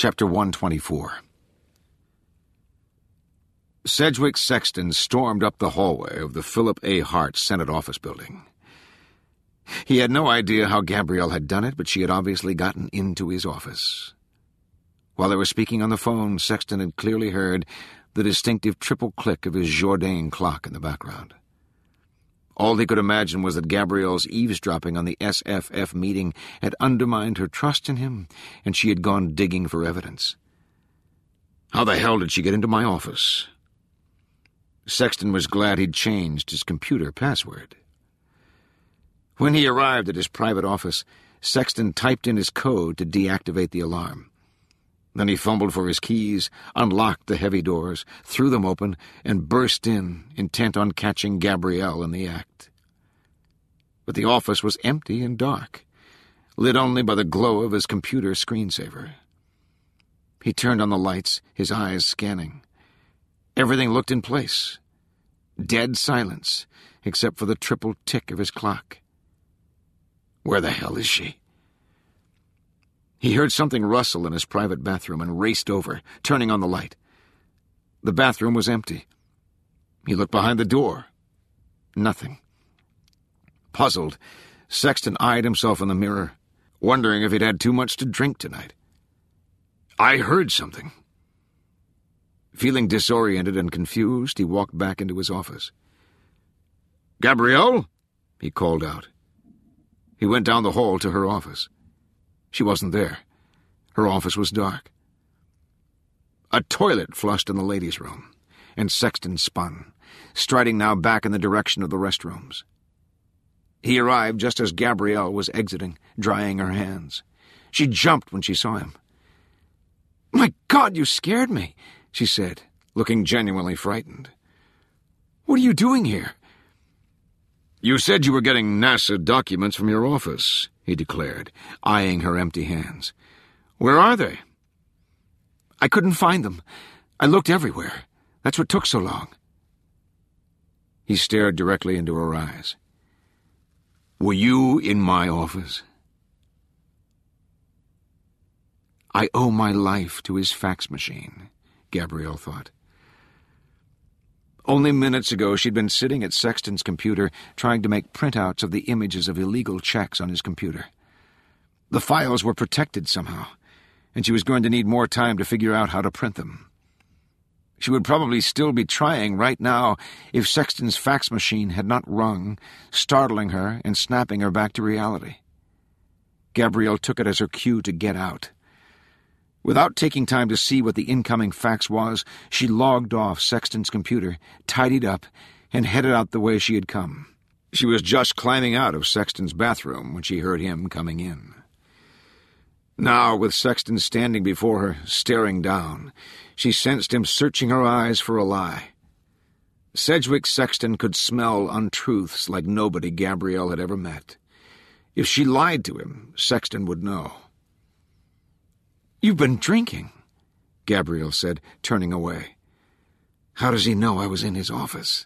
Chapter 124. Sedgwick Sexton stormed up the hallway of the Philip A. Hart Senate Office Building. He had no idea how Gabrielle had done it, but she had obviously gotten into his office. While they were speaking on the phone, Sexton had clearly heard the distinctive triple click of his Jourdain clock in the background. All he could imagine was that Gabrielle's eavesdropping on the SFF meeting had undermined her trust in him, and she had gone digging for evidence. How the hell did she get into my office? Sexton was glad he'd changed his computer password. When he arrived at his private office, Sexton typed in his code to deactivate the alarm. Then he fumbled for his keys, unlocked the heavy doors, threw them open, and burst in, intent on catching Gabrielle in the act. But the office was empty and dark, lit only by the glow of his computer screensaver. He turned on the lights, his eyes scanning. Everything looked in place. Dead silence, except for the triple tick of his clock. Where the hell is she? He heard something rustle in his private bathroom and raced over, turning on the light. The bathroom was empty. He looked behind the door. Nothing. Puzzled, Sexton eyed himself in the mirror, wondering if he'd had too much to drink tonight. I heard something. Feeling disoriented and confused, he walked back into his office. Gabrielle? He called out. He went down the hall to her office. She wasn't there. Her office was dark. A toilet flushed in the ladies' room, and Sexton spun, striding now back in the direction of the restrooms. He arrived just as Gabrielle was exiting, drying her hands. She jumped when she saw him. "My God, you scared me," she said, looking genuinely frightened. "What are you doing here?" "You said you were getting NASA documents from your office," he declared, eyeing her empty hands. "Where are they?" "I couldn't find them. I looked everywhere. That's what took so long." He stared directly into her eyes. "Were you in my office?" I owe my life to his fax machine, Gabrielle thought. Only minutes ago she'd been sitting at Sexton's computer trying to make printouts of the images of illegal checks on his computer. The files were protected somehow, and she was going to need more time to figure out how to print them. She would probably still be trying right now if Sexton's fax machine had not rung, startling her and snapping her back to reality. Gabrielle took it as her cue to get out. Without taking time to see what the incoming fax was, she logged off Sexton's computer, tidied up, and headed out the way she had come. She was just climbing out of Sexton's bathroom when she heard him coming in. Now, with Sexton standing before her, staring down, she sensed him searching her eyes for a lie. Sedgwick Sexton could smell untruths like nobody Gabrielle had ever met. If she lied to him, Sexton would know. "You've been drinking," Gabrielle said, turning away. "How does he know I was in his office?"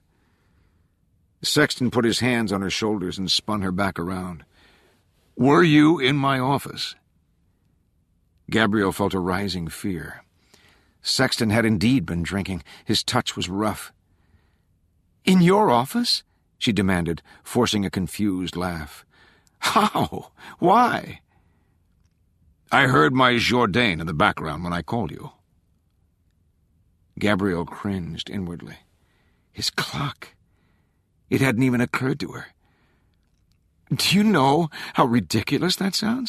Sexton put his hands on her shoulders and spun her back around. "Were you in my office?" Gabrielle felt a rising fear. Sexton had indeed been drinking. His touch was rough. "In your office?" she demanded, forcing a confused laugh. "How? Why?" "I heard my Jourdain in the background when I called you." Gabrielle cringed inwardly. His clock. It hadn't even occurred to her. "Do you know how ridiculous that sounds?"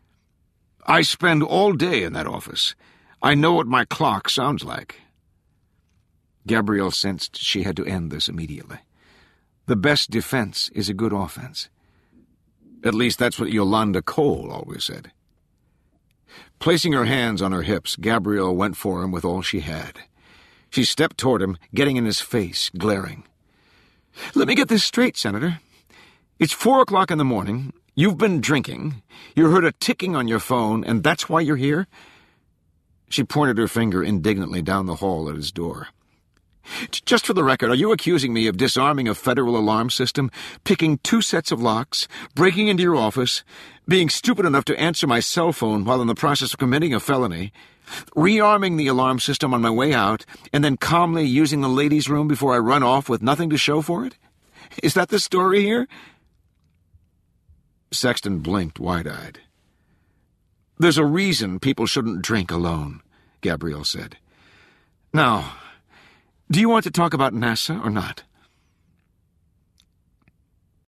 "I spend all day in that office. I know what my clock sounds like." Gabrielle sensed she had to end this immediately. The best defense is a good offense. At least that's what Yolanda Cole always said. Placing her hands on her hips, Gabrielle went for him with all she had. She stepped toward him, getting in his face, glaring. "Let me get this straight, Senator. It's 4:00 in the morning. You've been drinking. You heard a ticking on your phone, and that's why you're here?" She pointed her finger indignantly down the hall at his door. "Just for the record, are you accusing me of disarming a federal alarm system, picking 2 sets of locks, breaking into your office, being stupid enough to answer my cell phone while in the process of committing a felony, Rearming the alarm system on my way out, and then calmly using the ladies' room before I run off with nothing to show for it? Is that the story here?" Sexton blinked wide-eyed. "There's a reason people shouldn't drink alone," Gabrielle said. "Now, do you want to talk about NASA or not?"